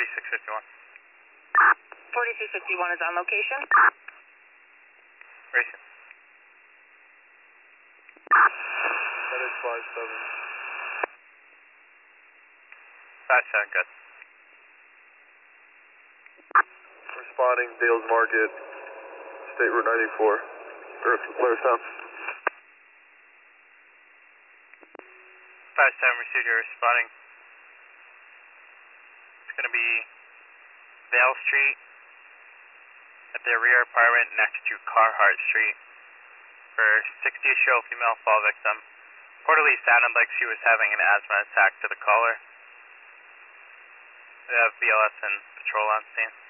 4651. 4651 is on location. Racing. Medic 57. 57, good. Responding, Dales Market, State Route 94, Blairstown. 57 received, you're responding. It's going to be Vale Street at the rear apartment next to Carhart Street for 60-year-old female fall victim. Reportedly sounded like she was having an asthma attack to the caller. We have BLS and patrol on scene.